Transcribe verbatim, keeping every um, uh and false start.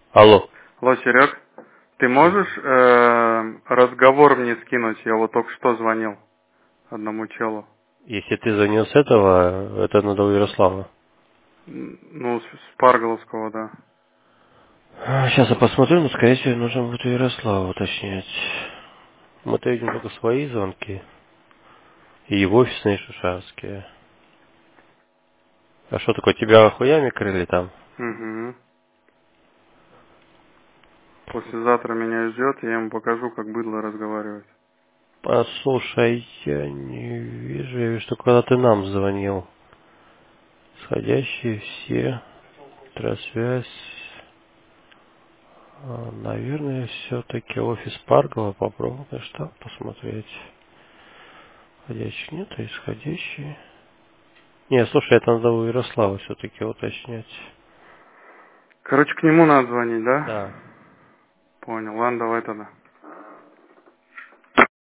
Алло. Алло, Серег, ты можешь э, разговор мне скинуть? Я вот только что звонил одному челу. Если ты звонил с этого, это надо у Ярослава. М, Ну, с, с Парголовского, да. Сейчас я посмотрю, но, скорее всего, нужно будет у Ярослава уточнять. Мы-то видим только свои звонки. И его офисные шушарские. А что такое, тебя хуями крыли там? Угу. Послезавтра меня ждет, я ему покажу, как быдло разговаривать. Послушай, я не вижу, я вижу, что когда ты нам звонил. Сходящие все, трансвязь. А, Наверное, все-таки офис Паргова. Попробуем, что посмотреть. Входящих нет, а исходящие. Не, слушай, это надо у Ярослава все-таки уточнять. Короче, к нему надо звонить, да? Да. Понял, ладно, давай тогда.